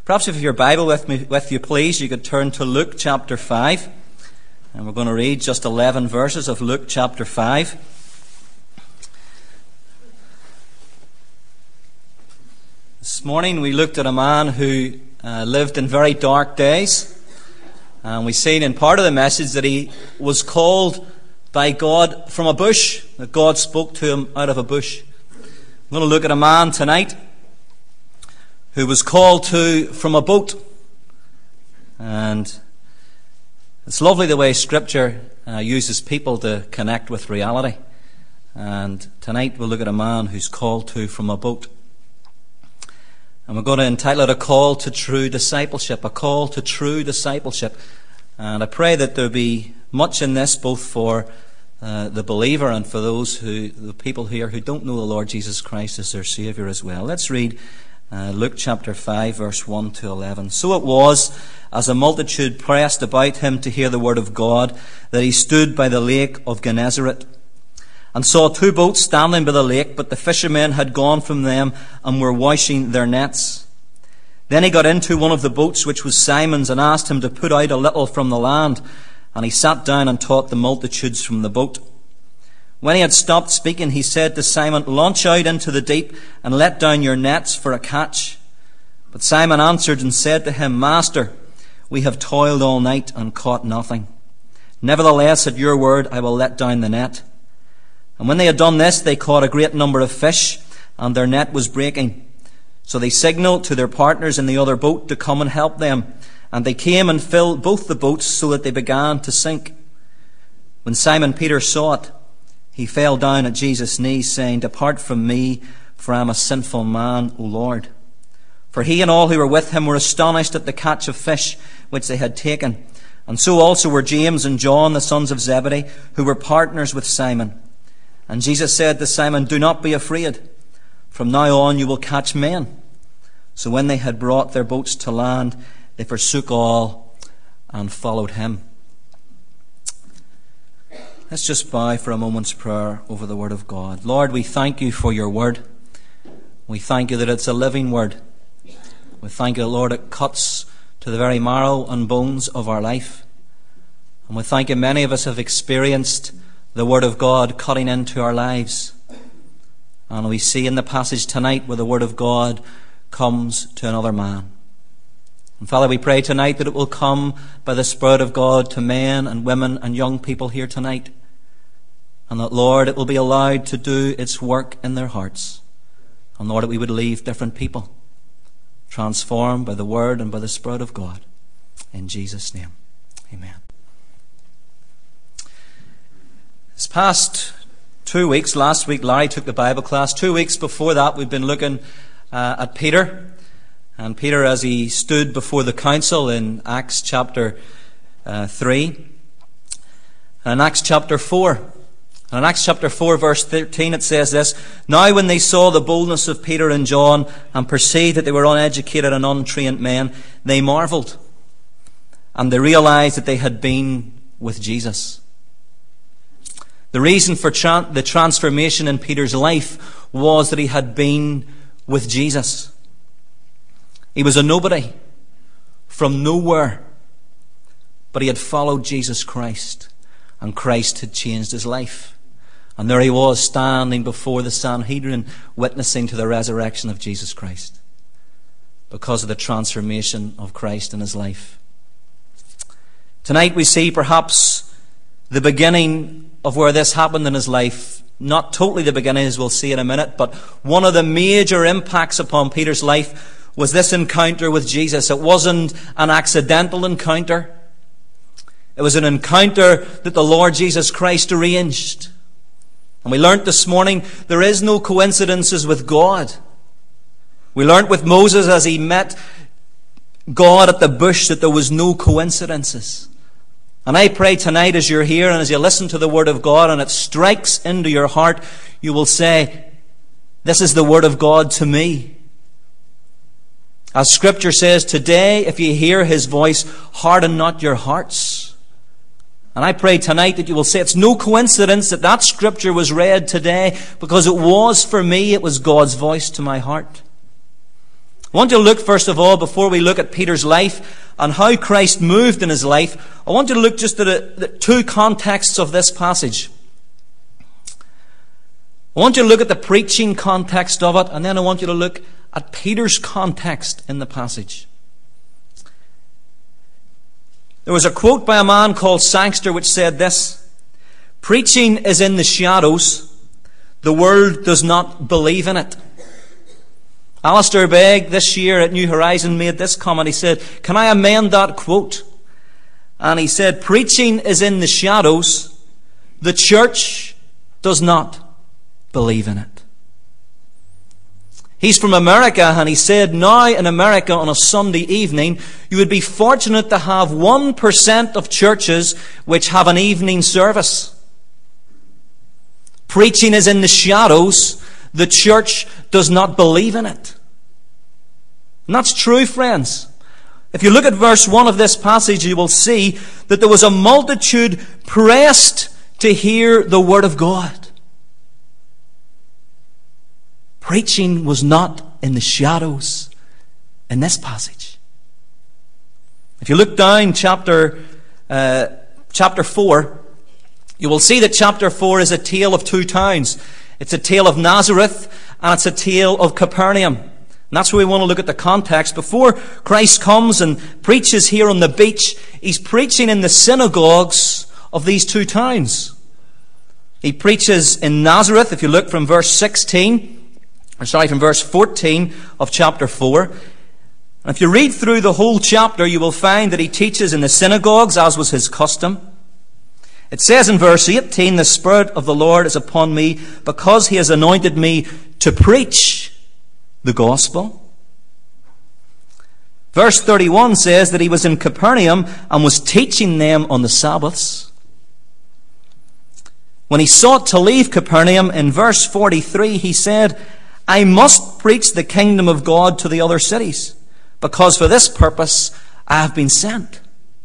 Perhaps if you have your Bible with you, please, you could turn to Luke chapter 5. And we're going to read just 11 verses of Luke chapter 5. This morning we looked at a man who lived in very dark days. And we've seen in part of the message that he was called by God from a bush, that God spoke to him out of a bush. I'm going to look at a man tonight who was called to from a boat. And it's lovely the way Scripture uses people to connect with reality. And tonight we'll look at a man who's called to from a boat. And we're going to entitle it A Call to True Discipleship. A Call to True Discipleship. And I pray that there'll be much in this, both for the believer and for the people here who don't know the Lord Jesus Christ as their Saviour as well. Let's read Luke chapter 5, verse 1 to 11. So it was, as a multitude pressed about him to hear the word of God, that he stood by the lake of Gennesaret, and saw two boats standing by the lake, but the fishermen had gone from them and were washing their nets. Then he got into one of the boats, which was Simon's, and asked him to put out a little from the land. And he sat down and taught the multitudes from the boat. When he had stopped speaking, he said to Simon, "Launch out into the deep and let down your nets for a catch." But Simon answered and said to him, "Master, we have toiled all night and caught nothing. Nevertheless, at your word, I will let down the net." And when they had done this, they caught a great number of fish, and their net was breaking. So they signaled to their partners in the other boat to come and help them. And they came and filled both the boats so that they began to sink. When Simon Peter saw it, he fell down at Jesus' knees, saying, "Depart from me, for I am a sinful man, O Lord." For he and all who were with him were astonished at the catch of fish which they had taken. And so also were James and John, the sons of Zebedee, who were partners with Simon. And Jesus said to Simon, "Do not be afraid. From now on you will catch men." So when they had brought their boats to land, they forsook all and followed him. Let's just bow for a moment's prayer over the word of God. Lord, we thank you for your word. We thank you that it's a living word. We thank you, Lord, it cuts to the very marrow and bones of our life. And we thank you many of us have experienced the word of God cutting into our lives. And we see in the passage tonight where the word of God comes to another man. And Father, we pray tonight that it will come by the Spirit of God to men and women and young people here tonight. And that, Lord, it will be allowed to do its work in their hearts. And Lord, that we would leave different people transformed by the Word and by the Spirit of God. In Jesus' name, amen. This past 2 weeks, last week Larry took the Bible class. 2 weeks before that we've been looking at Peter. And Peter, as he stood before the council in Acts chapter 3, and in Acts chapter 4. And in Acts chapter 4, verse 13, it says this, "Now when they saw the boldness of Peter and John, and perceived that they were uneducated and untrained men, they marveled. And they realized that they had been with Jesus." The reason for the transformation in Peter's life was that he had been with Jesus. He was a nobody from nowhere, but he had followed Jesus Christ, and Christ had changed his life. And there he was standing before the Sanhedrin, witnessing to the resurrection of Jesus Christ because of the transformation of Christ in his life. Tonight we see perhaps the beginning of where this happened in his life. Not totally the beginning, as we'll see in a minute, but one of the major impacts upon Peter's life was this encounter with Jesus. It wasn't an accidental encounter. It was an encounter that the Lord Jesus Christ arranged. And we learnt this morning, there is no coincidences with God. We learnt with Moses as he met God at the bush that there was no coincidences. And I pray tonight as you're here and as you listen to the Word of God and it strikes into your heart, you will say, "This is the Word of God to me." As Scripture says, "Today, if you hear His voice, harden not your hearts." And I pray tonight that you will say it's no coincidence that that Scripture was read today, because it was for me, it was God's voice to my heart. I want you to look, first of all, before we look at Peter's life and how Christ moved in his life, I want you to look just at the two contexts of this passage. I want you to look at the preaching context of it, and then I want you to look at Peter's context in the passage. There was a quote by a man called Sangster which said this: "Preaching is in the shadows. The world does not believe in it." Alistair Begg this year at New Horizon made this comment. He said, "Can I amend that quote?" And he said, "Preaching is in the shadows. The church does not believe in it." He's from America, and he said, now in America on a Sunday evening, you would be fortunate to have 1% of churches which have an evening service. Preaching is in the shadows. The church does not believe in it. And that's true, friends. If you look at verse 1 of this passage, you will see that there was a multitude pressed to hear the word of God. Preaching was not in the shadows in this passage. If you look down chapter 4, you will see that chapter 4 is a tale of two towns. It's a tale of Nazareth and it's a tale of Capernaum. And that's where we want to look at the context. Before Christ comes and preaches here on the beach, he's preaching in the synagogues of these two towns. He preaches in Nazareth, if you look from verse 14 of chapter 4. And if you read through the whole chapter, you will find that he teaches in the synagogues, as was his custom. It says in verse 18, "The Spirit of the Lord is upon me, because he has anointed me to preach the gospel." Verse 31 says that he was in Capernaum and was teaching them on the Sabbaths. When he sought to leave Capernaum, in verse 43, he said, "I must preach the kingdom of God to the other cities, because for this purpose I have been sent."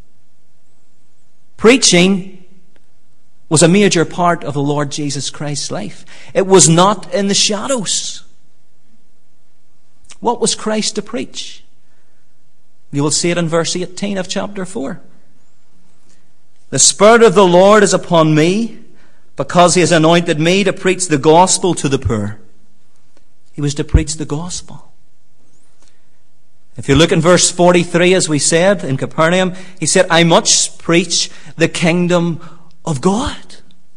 Preaching was a major part of the Lord Jesus Christ's life. It was not in the shadows. What was Christ to preach? You will see it in verse 18 of chapter 4. "The Spirit of the Lord is upon me, because he has anointed me to preach the gospel to the poor." He was to preach the gospel. If you look in verse 43, as we said, in Capernaum, he said, "I must preach the kingdom of God."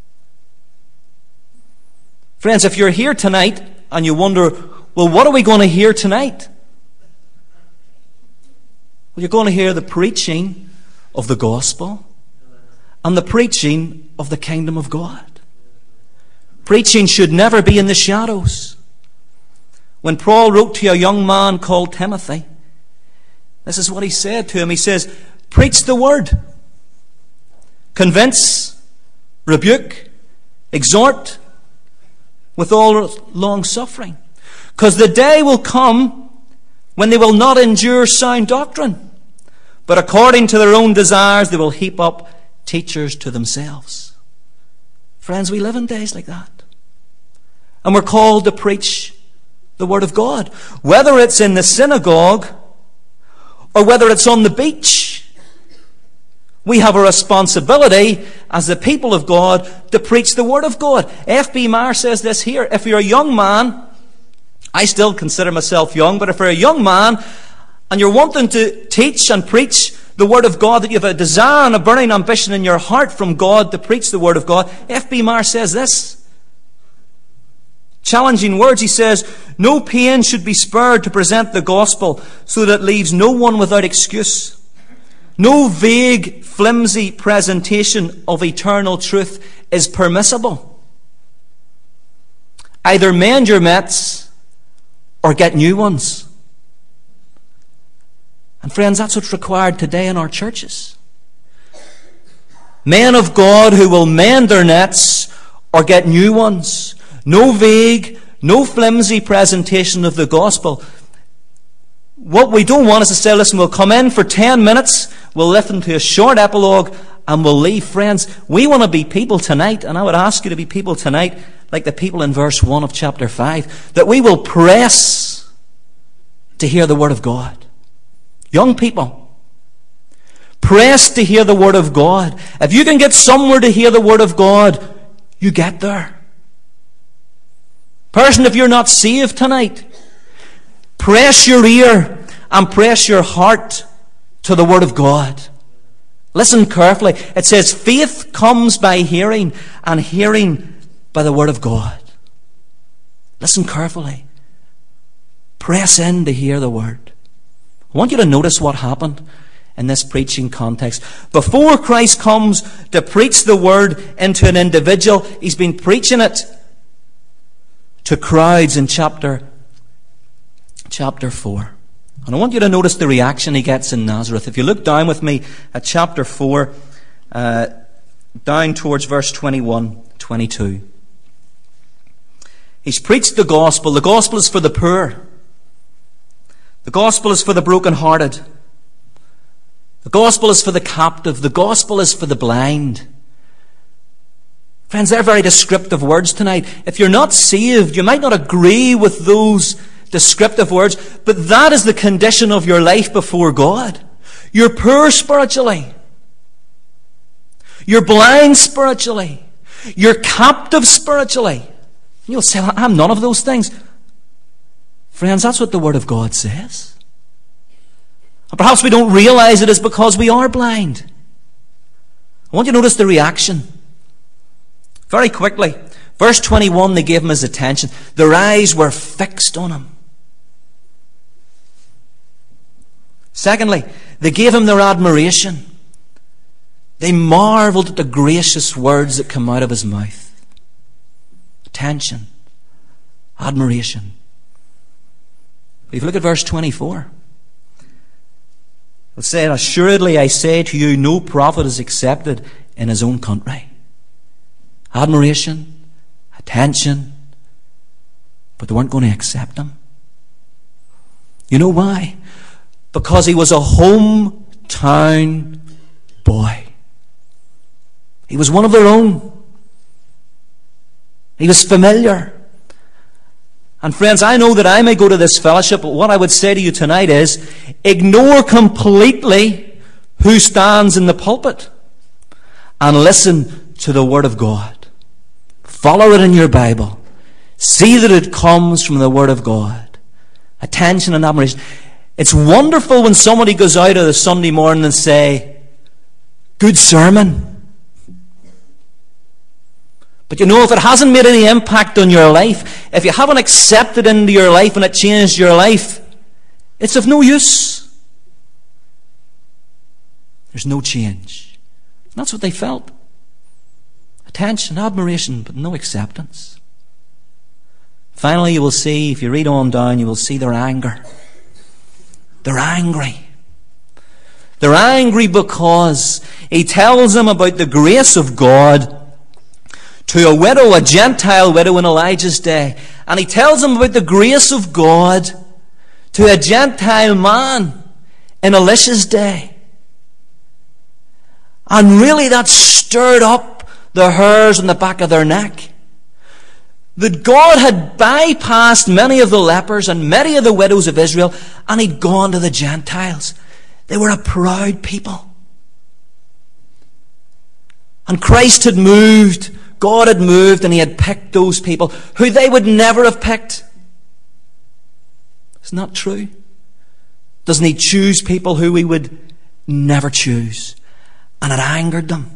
Friends, if you're here tonight and you wonder, well, what are we going to hear tonight? Well, you're going to hear the preaching of the gospel and the preaching of the kingdom of God. Preaching should never be in the shadows. When Paul wrote to a young man called Timothy, this is what he said to him. He says, "Preach the word. Convince, rebuke, exhort with all long suffering. Because the day will come when they will not endure sound doctrine, but according to their own desires they will heap up teachers to themselves." Friends, we live in days like that. And we're called to preach the word of God. Whether it's in the synagogue or whether it's on the beach, we have a responsibility as the people of God to preach the word of God. F.B. Meyer says this here: if you're a young man, I still consider myself young, but if you're a young man and you're wanting to teach and preach the word of God, that you have a desire and a burning ambition in your heart from God to preach the word of God, F.B. Meyer says this. Challenging words, he says, "No pain should be spared to present the gospel so that it leaves no one without excuse. No vague, flimsy presentation of eternal truth is permissible. Either mend your nets or get new ones." And friends, that's what's required today in our churches. Men of God who will mend their nets or get new ones. No vague, no flimsy presentation of the gospel. What we don't want is to say, listen, we'll come in for 10 minutes, we'll listen to a short epilogue, and we'll leave. Friends, we want to be people tonight, and I would ask you to be people tonight, like the people in verse 1 of chapter 5, that we will press to hear the Word of God. Young people, press to hear the Word of God. If you can get somewhere to hear the Word of God, you get there. Person, if you're not saved tonight, press your ear and press your heart to the Word of God. Listen carefully. It says, faith comes by hearing, and hearing by the Word of God. Listen carefully. Press in to hear the Word. I want you to notice what happened in this preaching context. Before Christ comes to preach the Word into an individual, He's been preaching it to crowds in chapter 4. And I want you to notice the reaction He gets in Nazareth. If you look down with me at chapter 4, down towards verse 21, 22. He's preached the gospel. The gospel is for the poor. The gospel is for the brokenhearted. The gospel is for the captive. The gospel is for the blind. Friends, they're very descriptive words tonight. If you're not saved, you might not agree with those descriptive words, but that is the condition of your life before God. You're poor spiritually. You're blind spiritually. You're captive spiritually. You'll say, I'm none of those things. Friends, that's what the Word of God says. And perhaps we don't realize it is because we are blind. I want you to notice the reaction. Very quickly. Verse 21, they gave Him His attention. Their eyes were fixed on Him. Secondly, they gave Him their admiration. They marveled at the gracious words that come out of His mouth. Attention. Admiration. But if you look at verse 24, it said, assuredly I say to you, no prophet is accepted in his own country. Admiration, attention, but they weren't going to accept Him. You know why? Because He was a hometown boy. He was one of their own. He was familiar. And friends, I know that I may go to this fellowship, but what I would say to you tonight is, ignore completely who stands in the pulpit and listen to the Word of God. Follow it in your Bible. See that it comes from the Word of God. Attention and admiration. It's wonderful when somebody goes out of the Sunday morning and say, good sermon. But you know, if it hasn't made any impact on your life, if you haven't accepted into your life and it changed your life, it's of no use. There's no change. And that's what they felt. Attention, admiration, but no acceptance. Finally, you will see, if you read on down, you will see their anger. They're angry. They're angry because He tells them about the grace of God to a widow, a Gentile widow in Elijah's day. And He tells them about the grace of God to a Gentile man in Elisha's day. And really that stirred up the hairs on the back of their neck. That God had bypassed many of the lepers and many of the widows of Israel, and He'd gone to the Gentiles. They were a proud people. And Christ had moved, God had moved, and He had picked those people who they would never have picked. Isn't that true? Doesn't He choose people who we would never choose? And it angered them.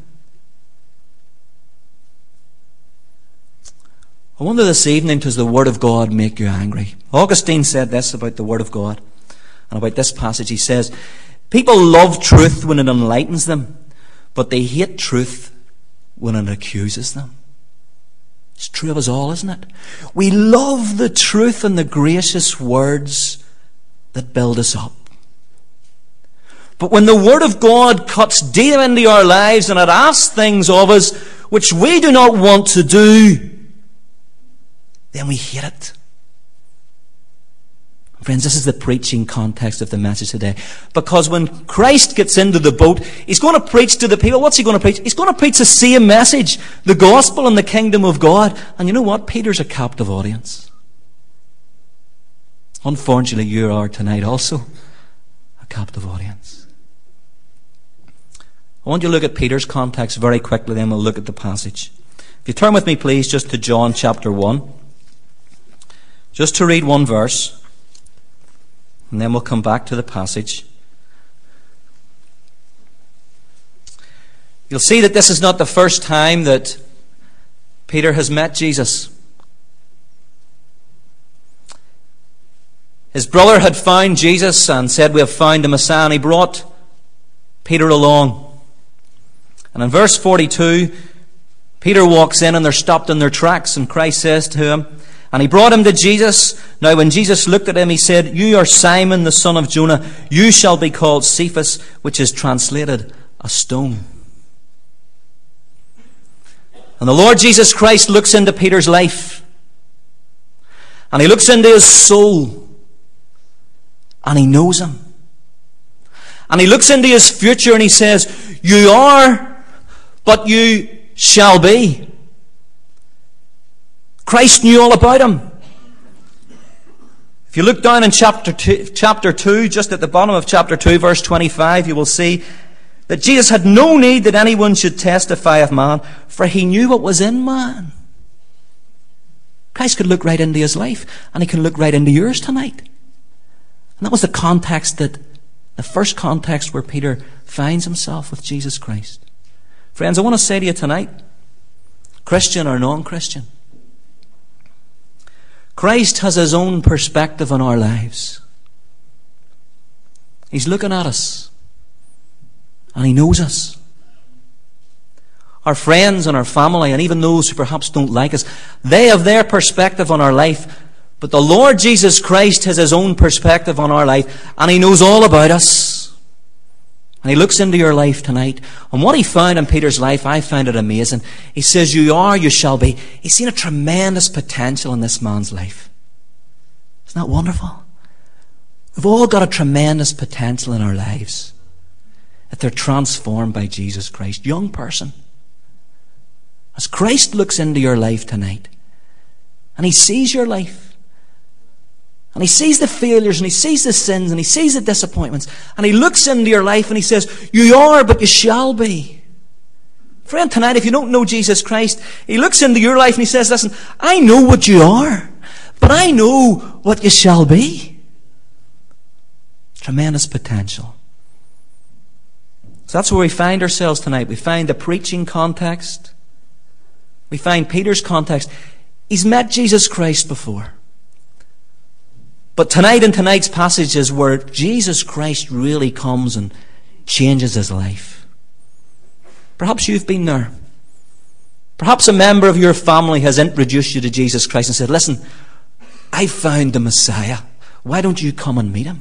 I wonder this evening, does the Word of God make you angry? Augustine said this about the Word of God and about this passage. He says, people love truth when it enlightens them, but they hate truth when it accuses them. It's true of us all, isn't it? We love the truth and the gracious words that build us up. But when the Word of God cuts deep into our lives and it asks things of us which we do not want to do, then we hate it. Friends, this is the preaching context of the message today. Because when Christ gets into the boat, He's going to preach to the people. What's He going to preach? He's going to preach the same message, the gospel and the kingdom of God. And you know what? Peter's a captive audience. Unfortunately, you are tonight also a captive audience. I want you to look at Peter's context very quickly, then we'll look at the passage. If you turn with me, please, just to John chapter 1. Just to read one verse, and then we'll come back to the passage. You'll see that this is not the first time that Peter has met Jesus. His brother had found Jesus and said, "We have found the Messiah," and he brought Peter along. And in verse 42, Peter walks in and they're stopped in their tracks, and Christ says to him, and he brought him to Jesus. Now when Jesus looked at him, he said, "You are Simon, the son of Jonah. You shall be called Cephas," which is translated a stone. And the Lord Jesus Christ looks into Peter's life. And he looks into his soul. And he knows him. And he looks into his future and he says, "You are, but you shall be." Christ knew all about him. If you look down in chapter 2, just at the bottom of chapter 2, verse 25, you will see that Jesus had no need that anyone should testify of man, for he knew what was in man. Christ could look right into his life, and he can look right into yours tonight. And that was the context, the first context where Peter finds himself with Jesus Christ. Friends, I want to say to you tonight, Christian or non-Christian, Christ has his own perspective on our lives. He's looking at us. And he knows us. Our friends and our family, and even those who perhaps don't like us, they have their perspective on our life. But the Lord Jesus Christ has his own perspective on our life, and he knows all about us. And he looks into your life tonight. And what he found in Peter's life, I find it amazing. He says, "You are, you shall be." He's seen a tremendous potential in this man's life. Isn't that wonderful? We've all got a tremendous potential in our lives, that they're transformed by Jesus Christ. Young person, as Christ looks into your life tonight, and he sees your life, and he sees the failures, and he sees the sins, and he sees the disappointments, and he looks into your life and he says, "You are, but you shall be." Friend, tonight, if you don't know Jesus Christ, he looks into your life and he says, "Listen, I know what you are, but I know what you shall be." Tremendous potential. So that's where we find ourselves tonight. We find the preaching context. We find Peter's context. He's met Jesus Christ before. But tonight, in tonight's passage, is where Jesus Christ really comes and changes his life. Perhaps you've been there. Perhaps a member of your family has introduced you to Jesus Christ and said, "Listen, I found the Messiah. Why don't you come and meet him?"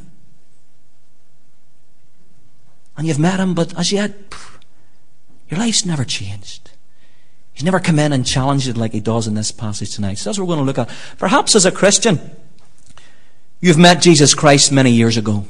And you've met him, but as yet, your life's never changed. He's never come in and challenged it like he does in this passage tonight. So that's what we're going to look at. Perhaps as a Christian, you've met Jesus Christ many years ago.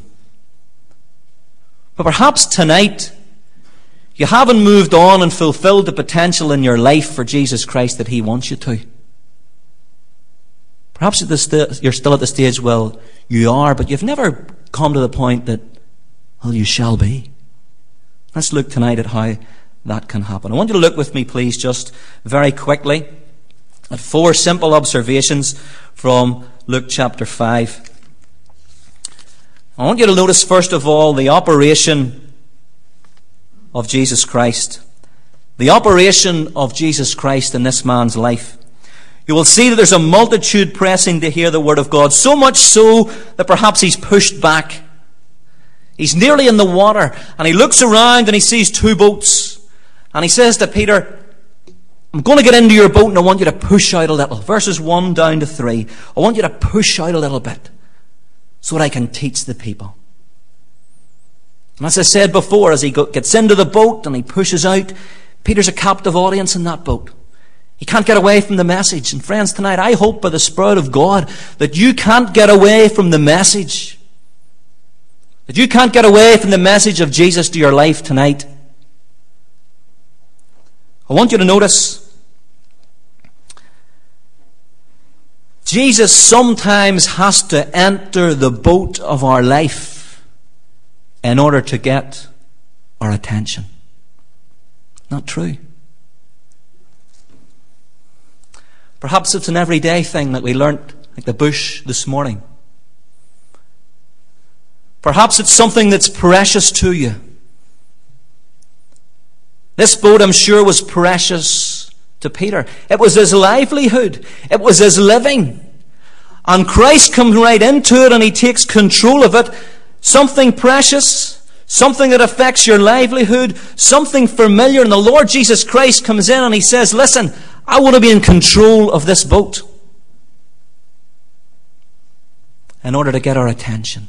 But perhaps tonight, you haven't moved on and fulfilled the potential in your life for Jesus Christ that he wants you to. Perhaps you're still at the stage, well, you are, but you've never come to the point that, well, you shall be. Let's look tonight at how that can happen. I want you to look with me, please, just very quickly at 4 simple observations from Luke chapter 5. I want you to notice, first of all, the operation of Jesus Christ. The operation of Jesus Christ in this man's life. You will see that there's a multitude pressing to hear the word of God, so much so that perhaps he's pushed back. He's nearly in the water, and he looks around and he sees 2 boats. And he says to Peter, "I'm going to get into your boat and I want you to push out a little." Verses 1 down to 3. I want you to push out a little bit so that I can teach the people. And as I said before, as he gets into the boat and he pushes out, Peter's a captive audience in that boat. He can't get away from the message. And friends, tonight I hope by the Spirit of God that you can't get away from the message. That you can't get away from the message of Jesus to your life tonight. I want you to notice Jesus sometimes has to enter the boat of our life in order to get our attention. Not true. Perhaps it's an everyday thing that we learnt, like the bush this morning. Perhaps it's something that's precious to you. This boat, I'm sure, was precious to Peter. It was his livelihood. It was his living. And Christ comes right into it and he takes control of it. Something precious, something that affects your livelihood, something familiar. And the Lord Jesus Christ comes in and he says, listen, I want to be in control of this boat in order to get our attention.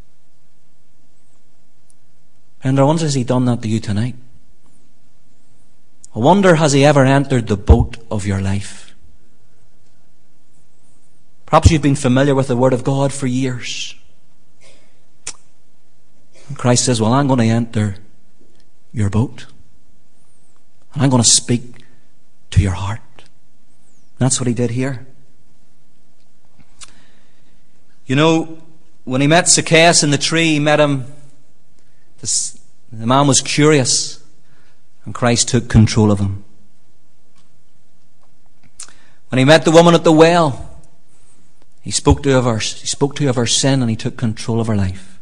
And I wonder, has he done that to you tonight? I wonder, has he ever entered the boat of your life? Perhaps you've been familiar with the Word of God for years. And Christ says, well, I'm going to enter your boat. And I'm going to speak to your heart. And that's what he did here. You know, when he met Zacchaeus in the tree, he met him. The man was curious. And Christ took control of him. When he met the woman at the well, he spoke to her of her sin and he took control of her life.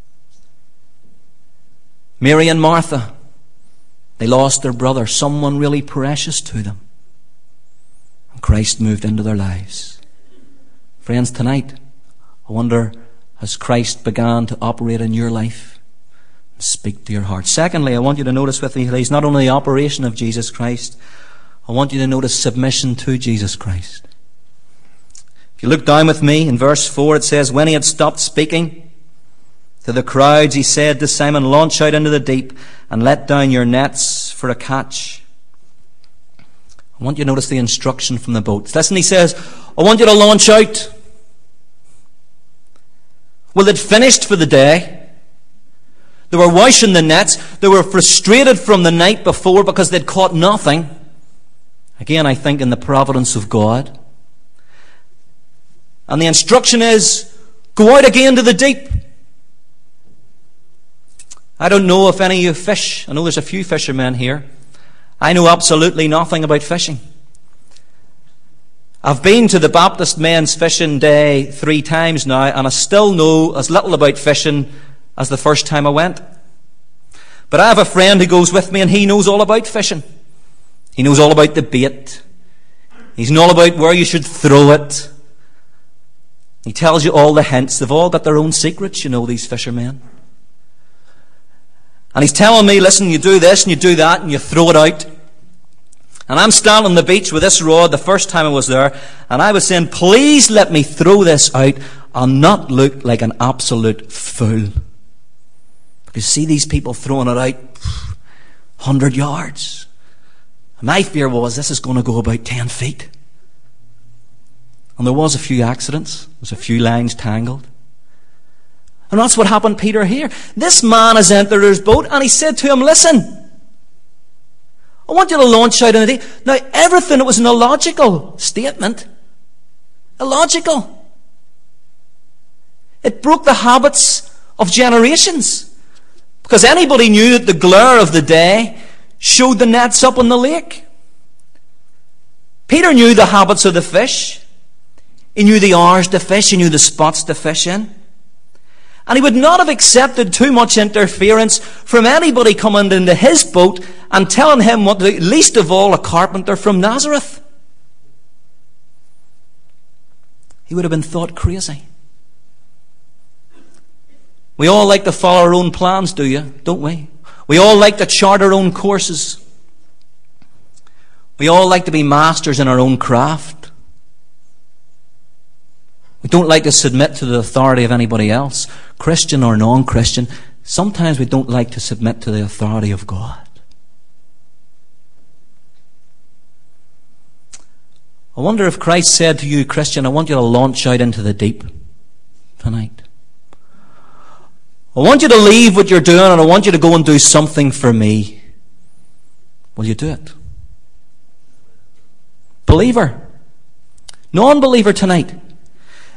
Mary and Martha, they lost their brother, someone really precious to them. And Christ moved into their lives. Friends, tonight, I wonder, has Christ began to operate in your life? Speak to your heart. Secondly, I want you to notice with me, please, not only the operation of Jesus Christ, I want you to notice submission to Jesus Christ. If you look down with me in verse 4, it says, when he had stopped speaking to the crowds, he said to Simon, launch out into the deep and let down your nets for a catch. I want you to notice the instruction from the boat. Listen, he says, I want you to launch out. Well, they'd finished for the day. They were washing the nets. They were frustrated from the night before because they'd caught nothing. Again, I think in the providence of God. And the instruction is, go out again to the deep. I don't know if any of you fish. I know there's a few fishermen here. I know absolutely nothing about fishing. I've been to the Baptist men's fishing day 3 times now, and I still know as little about fishing as the first time I went. But I have a friend who goes with me and he knows all about fishing. He knows all about the bait. He's all about where you should throw it. He tells you all the hints. They've all got their own secrets, you know, these fishermen. And he's telling me, listen, you do this and you do that and you throw it out. And I'm standing on the beach with this rod the first time I was there, and I was saying, please let me throw this out and not look like an absolute fool. Because see these people throwing it out 100 yards. My fear was this is going to go about 10 feet. And there was a few accidents. There was a few lines tangled. And that's what happened to Peter here. This man has entered his boat and he said to him, listen, I want you to launch out in the deep. Now, everything, it was an illogical statement. Illogical. It broke the habits of generations. Because anybody knew that the glare of the day showed the nets up on the lake. Peter knew the habits of the fish. He knew the hours to fish. He knew the spots to fish in. And he would not have accepted too much interference from anybody coming into his boat and telling him what to do, least of all a carpenter from Nazareth. He would have been thought crazy. We all like to follow our own plans, do you? Don't we? We all like to chart our own courses. We all like to be masters in our own craft. We don't like to submit to the authority of anybody else, Christian or non-Christian. Sometimes we don't like to submit to the authority of God. I wonder if Christ said to you, Christian, I want you to launch out into the deep tonight. I want you to leave what you're doing and I want you to go and do something for me. Will you do it? Believer. Non-believer tonight.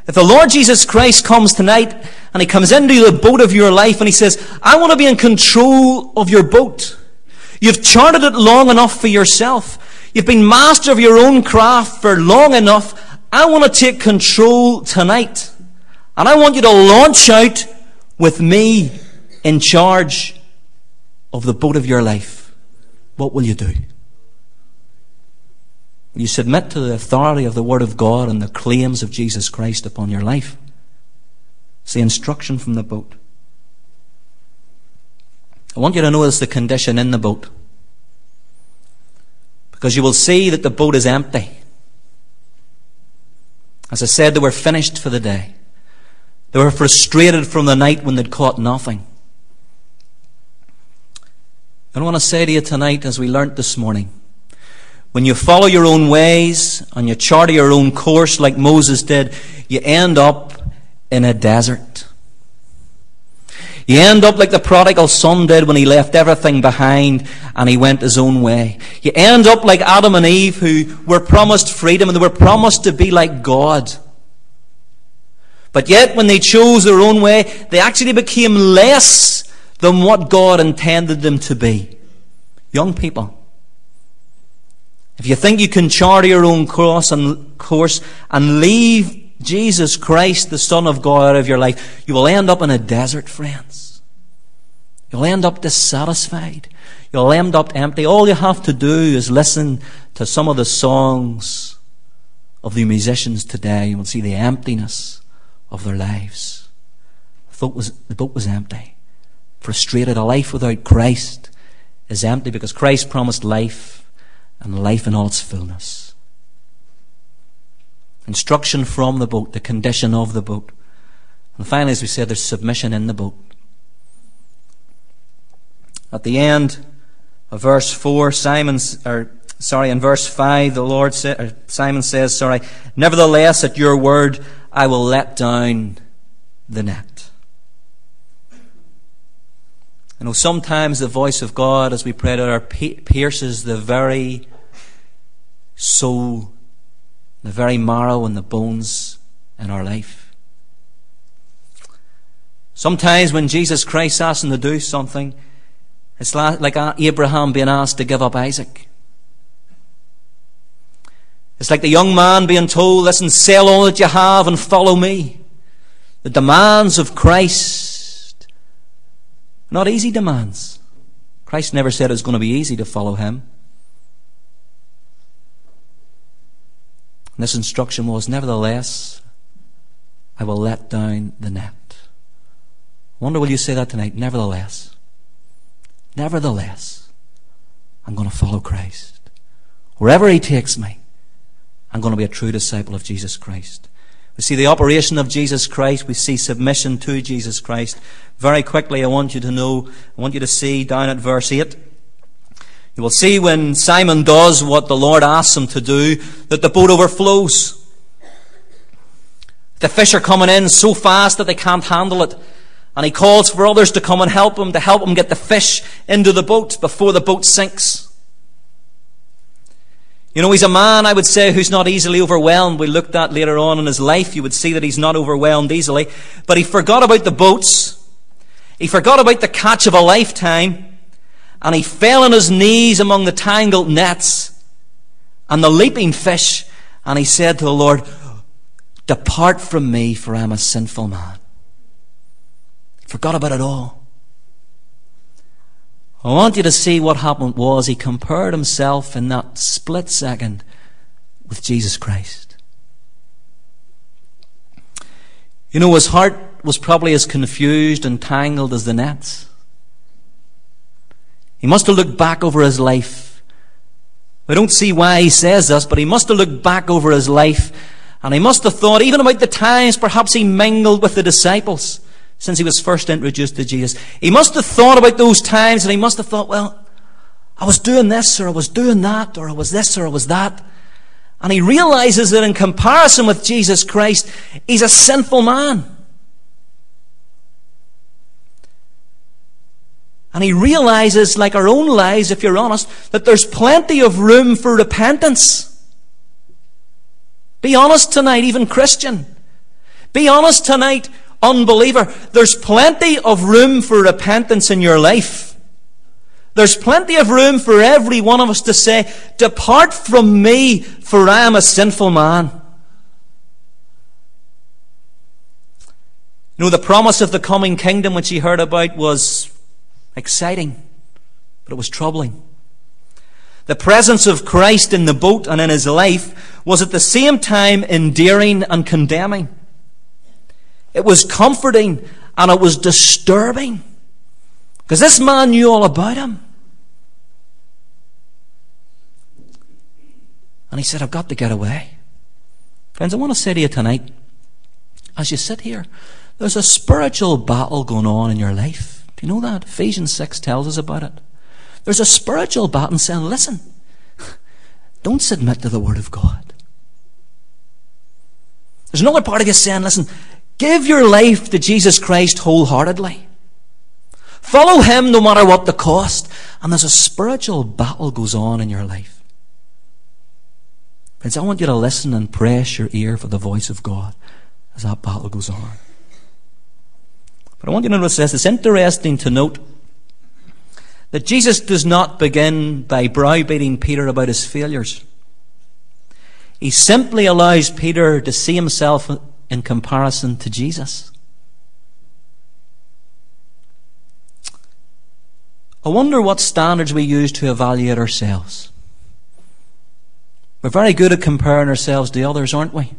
If the Lord Jesus Christ comes tonight and he comes into the boat of your life and he says, I want to be in control of your boat. You've charted it long enough for yourself. You've been master of your own craft for long enough. I want to take control tonight. And I want you to launch out with me in charge of the boat of your life. What will you do? Will you submit to the authority of the Word of God and the claims of Jesus Christ upon your life? It's the instruction from the boat. I want you to notice the condition in the boat, because you will see that the boat is empty. As I said, they were finished for the day. They were frustrated from the night when they'd caught nothing. I want to say to you tonight, as we learnt this morning, when you follow your own ways and you charter your own course like Moses did, you end up in a desert. You end up like the prodigal son did when he left everything behind and he went his own way. You end up like Adam and Eve, who were promised freedom and they were promised to be like God. But yet when they chose their own way, they actually became less than what God intended them to be. Young people, if you think you can charter your own course and leave Jesus Christ, the Son of God, out of your life, you will end up in a desert, friends. You'll end up dissatisfied. You'll end up empty. All you have to do is listen to some of the songs of the musicians today. You will see the emptiness of their lives. The boat was empty. Frustrated. A life without Christ is empty, because Christ promised life, and life in all its fullness. Instruction from the boat, the condition of the boat. And finally, as we said, there's submission in the boat. At the end of verse 4, in verse 5, Simon says, nevertheless, at your word, I will let down the net. You know, sometimes the voice of God, as we pray out, pierces the very soul, the very marrow and the bones in our life. Sometimes when Jesus Christ asks him to do something, it's like Abraham being asked to give up Isaac. It's like the young man being told, listen, sell all that you have and follow me. The demands of Christ, not easy demands. Christ never said it was going to be easy to follow him. And this instruction was, nevertheless, I will let down the net. I wonder, will you say that tonight? Nevertheless, I'm going to follow Christ. Wherever he takes me, I'm going to be a true disciple of Jesus Christ. We see the operation of Jesus Christ. We see submission to Jesus Christ. Very quickly, I want you to see down at verse 8. You will see when Simon does what the Lord asks him to do, that the boat overflows. The fish are coming in so fast that they can't handle it. And he calls for others to come and help him get the fish into the boat before the boat sinks. You know, he's a man, I would say, who's not easily overwhelmed. We looked at later on in his life, you would see that he's not overwhelmed easily. But he forgot about the boats. He forgot about the catch of a lifetime. And he fell on his knees among the tangled nets and the leaping fish. And he said to the Lord, depart from me, for I am a sinful man. Forgot about it all. I want you to see what happened was he compared himself in that split second with Jesus Christ. You know, his heart was probably as confused and tangled as the nets. He must have looked back over his life. We don't see why he says this, but he must have looked back over his life, and he must have thought even about the times perhaps he mingled with the disciples since he was first introduced to Jesus. He must have thought about those times, and he must have thought, well, I was doing this, or I was doing that, or I was this, or I was that. And he realizes that in comparison with Jesus Christ, he's a sinful man. And he realizes, like our own lives, if you're honest, that there's plenty of room for repentance. Be honest tonight, even Christian. Be honest tonight, unbeliever. There's plenty of room for repentance in your life. There's plenty of room for every one of us to say, depart from me, for I am a sinful man. You know, the promise of the coming kingdom which he heard about was exciting, but it was troubling. The presence of Christ in the boat and in his life was at the same time endearing and condemning. It was comforting and it was disturbing, because this man knew all about him. And he said, I've got to get away. Friends, I want to say to you tonight, as you sit here, there's a spiritual battle going on in your life. Do you know that? Ephesians 6 tells us about it. There's a spiritual battle saying, listen, don't submit to the Word of God. There's another part of you saying, listen, give your life to Jesus Christ wholeheartedly. Follow him no matter what the cost. And there's a spiritual battle goes on in your life. Friends, I want you to listen and press your ear for the voice of God as that battle goes on. But I want you to notice this. It's interesting to note that Jesus does not begin by browbeating Peter about his failures. He simply allows Peter to see himself in comparison to Jesus. I wonder what standards we use to evaluate ourselves. We're very good at comparing ourselves to others, aren't we?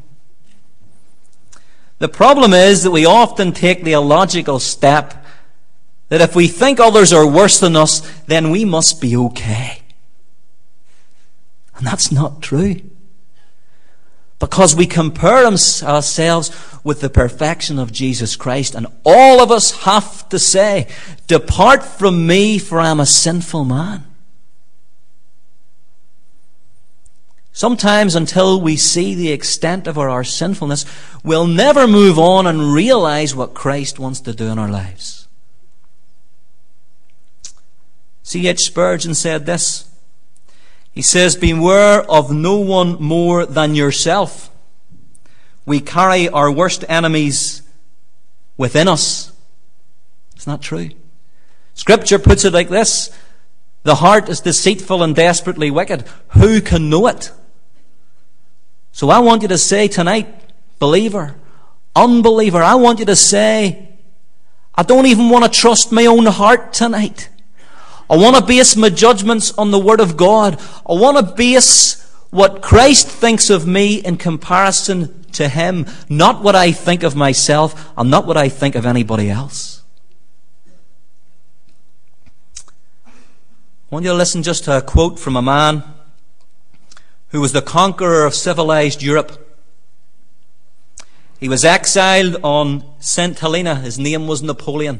The problem is that we often take the illogical step that if we think others are worse than us, then we must be okay. And that's not true. Because we compare ourselves with the perfection of Jesus Christ. And all of us have to say, depart from me, for I am a sinful man. Sometimes until we see the extent of our sinfulness, we'll never move on and realize what Christ wants to do in our lives. C.H. Spurgeon said this. He says, beware of no one more than yourself. We carry our worst enemies within us. It's not true. Scripture puts it like this. The heart is deceitful and desperately wicked. Who can know it? So I want you to say tonight, believer, unbeliever, I want you to say, I don't even want to trust my own heart tonight. I want to base my judgments on the Word of God. I want to base what Christ thinks of me in comparison to Him, not what I think of myself and not what I think of anybody else. I want you to listen just to a quote from a man who was the conqueror of civilized Europe. He was exiled on St. Helena. His name was Napoleon.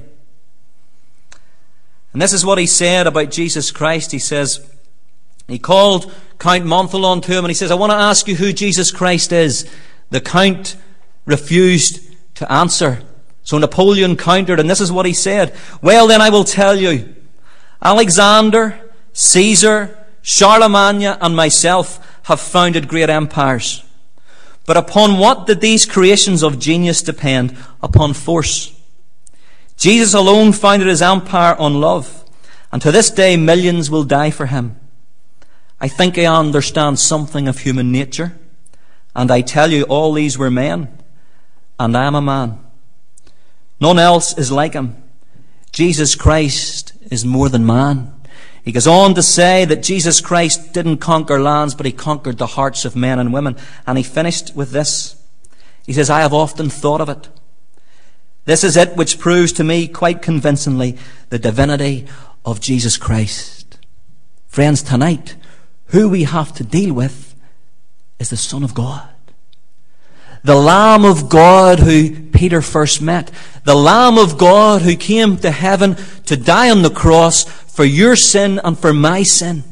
And this is what he said about Jesus Christ. He says, he called Count Montholon to him and he says, I want to ask you who Jesus Christ is. The Count refused to answer. So Napoleon countered, and this is what he said. Well, then I will tell you. Alexander, Caesar, Charlemagne, and myself have founded great empires. But upon what did these creations of genius depend? Upon force. Jesus alone founded his empire on love, and to this day millions will die for him. I think I understand something of human nature, and I tell you all these were men, and I am a man. None else is like him. Jesus Christ is more than man. He goes on to say that Jesus Christ didn't conquer lands, but he conquered the hearts of men and women. And he finished with this. He says, I have often thought of it. This is it which proves to me quite convincingly the divinity of Jesus Christ. Friends, tonight, who we have to deal with is the Son of God. The Lamb of God who Peter first met. The Lamb of God who came to heaven to die on the cross for your sin and for my sin.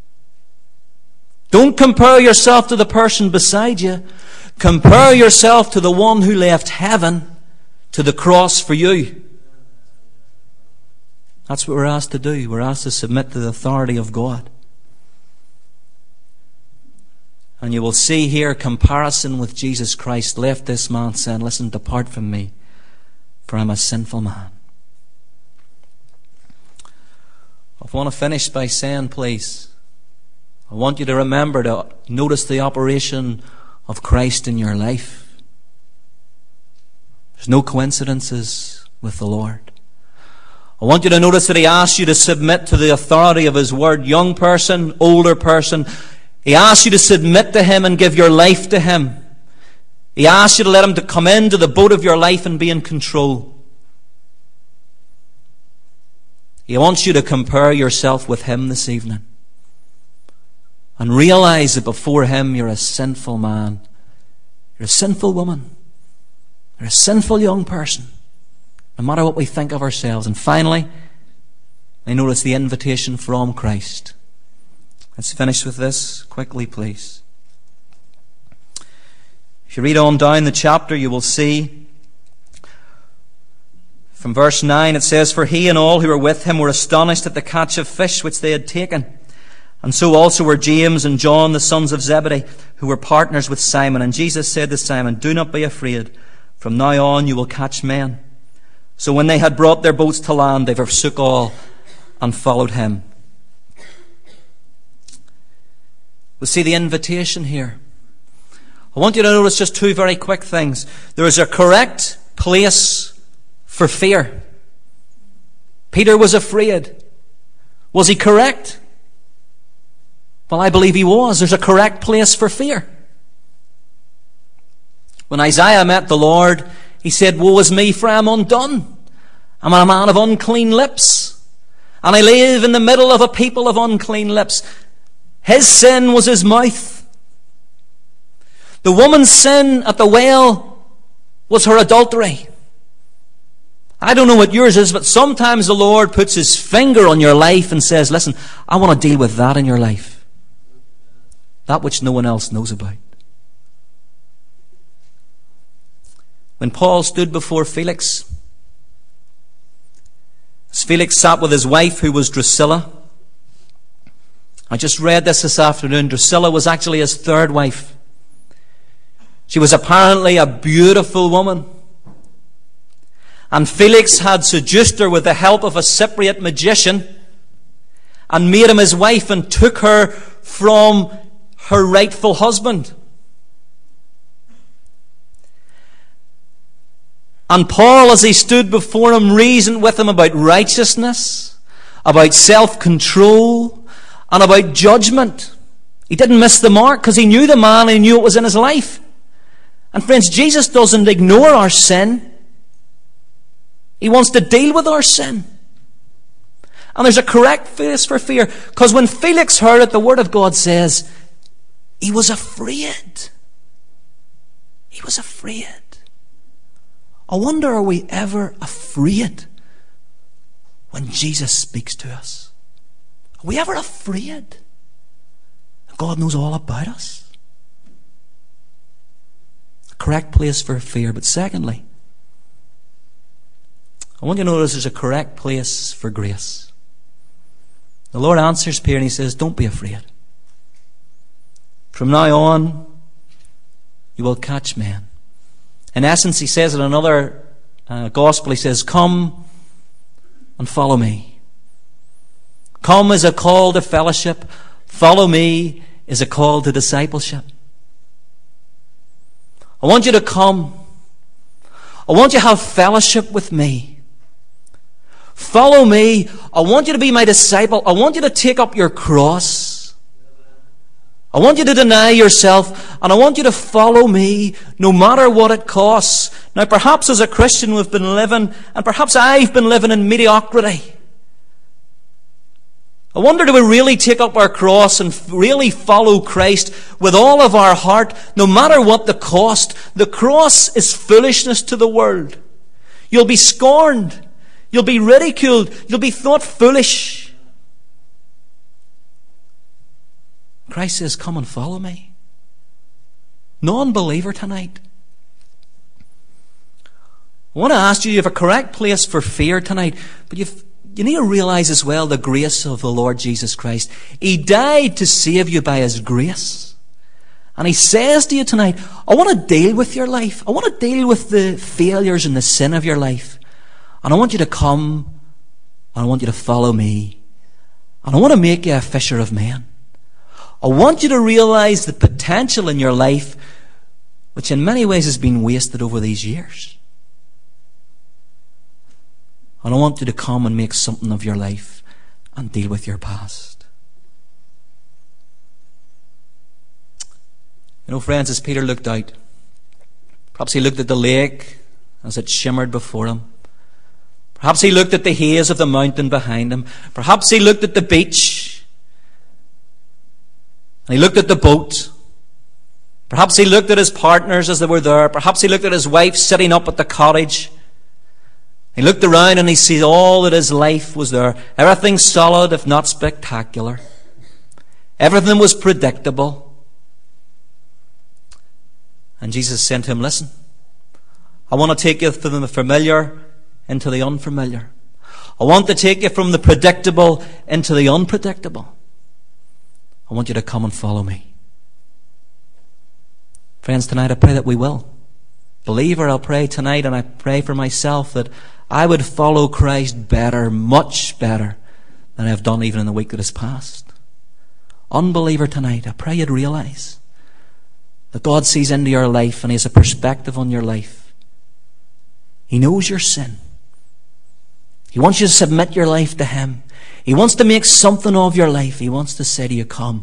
Don't compare yourself to the person beside you. Compare yourself to the one who left heaven to the cross for you. That's what we're asked to do. We're asked to submit to the authority of God. And you will see here comparison with Jesus Christ left this man saying, listen, depart from me, for I'm a sinful man. I want to finish by saying, please, I want you to remember to notice the operation of Christ in your life. There's no coincidences with the Lord. I want you to notice that He asks you to submit to the authority of His Word. Young person, older person, He asks you to submit to Him and give your life to Him. He asks you to let Him to come into the boat of your life and be in control. He wants you to compare yourself with Him this evening and realize that before Him you're a sinful man, you're a sinful woman, you're a sinful young person, no matter what we think of ourselves. And finally, I notice the invitation from Christ. Let's finish with this quickly, please. If you read on down the chapter, you will see from verse 9, it says, for he and all who were with him were astonished at the catch of fish which they had taken. And so also were James and John, the sons of Zebedee, who were partners with Simon. And Jesus said to Simon, do not be afraid. From now on you will catch men. So when they had brought their boats to land, they forsook all and followed him. We see the invitation here. I want you to notice just two very quick things. There is a correct place for fear. Peter was afraid. Was he correct? Well, I believe he was. There's a correct place for fear. When Isaiah met the Lord, he said, woe is me, for I am undone. I'm a man of unclean lips, and I live in the middle of a people of unclean lips. His sin was his mouth. The woman's sin at the well was her adultery. I don't know what yours is, but sometimes the Lord puts His finger on your life and says, listen, I want to deal with that in your life. That which no one else knows about. When Paul stood before Felix, as Felix sat with his wife, who was Drusilla. I just read this afternoon. Drusilla was actually his third wife. She was apparently a beautiful woman. And Felix had seduced her with the help of a Cypriot magician and made him his wife and took her from her rightful husband. And Paul, as he stood before him, reasoned with him about righteousness, about self-control, and about judgment. He didn't miss the mark because he knew the man and he knew it was in his life. And friends, Jesus doesn't ignore our sin. He wants to deal with our sin. And there's a correct place for fear. Because when Felix heard it, the Word of God says, he was afraid. He was afraid. I wonder, are we ever afraid when Jesus speaks to us? Are we ever afraid? God knows all about us. A correct place for fear. But secondly, I want you to notice there's a correct place for grace. The Lord answers Peter and He says, don't be afraid. From now on, you will catch men. In essence, He says in another gospel, He says, come and follow me. Come is a call to fellowship. Follow me is a call to discipleship. I want you to come. I want you to have fellowship with me. Follow me. I want you to be my disciple. I want you to take up your cross. I want you to deny yourself, and I want you to follow me no matter what it costs. Now, perhaps as a Christian we've been living, and perhaps I've been living in mediocrity. I wonder, do we really take up our cross and really follow Christ with all of our heart, no matter what the cost? The cross is foolishness to the world. You'll be scorned. You'll be ridiculed. You'll be thought foolish. Christ says, come and follow me. Non-believer tonight, I want to ask you, you have a correct place for fear tonight, but you need to realize as well the grace of the Lord Jesus Christ. He died to save you by His grace. And he says to you tonight, I want to deal with your life. I want to deal with the failures and the sin of your life. And I want you to come, and I want you to follow me. And I want to make you a fisher of men. I want you to realize the potential in your life, which in many ways has been wasted over these years. And I want you to come and make something of your life and deal with your past. You know, friends, as Peter looked out, perhaps he looked at the lake as it shimmered before him. Perhaps he looked at the haze of the mountain behind him. Perhaps he looked at the beach. And he looked at the boat. Perhaps he looked at his partners as they were there. Perhaps he looked at his wife sitting up at the cottage. He looked around and he sees all that his life was there. Everything solid, if not spectacular. Everything was predictable. And Jesus said to him, listen, I want to take you from the familiar into the unfamiliar. I want to take you from the predictable into the unpredictable. I want you to come and follow me. Friends, tonight I pray that we will. Believer, I'll pray tonight, and I pray for myself that I would follow Christ better, much better than I've done even in the week that has passed. Unbeliever, tonight, I pray you'd realize that God sees into your life and He has a perspective on your life. He knows your sin. He wants you to submit your life to Him. He wants to make something of your life. He wants to say to you, come,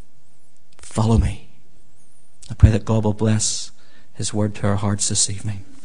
follow me. I pray that God will bless His word to our hearts this evening.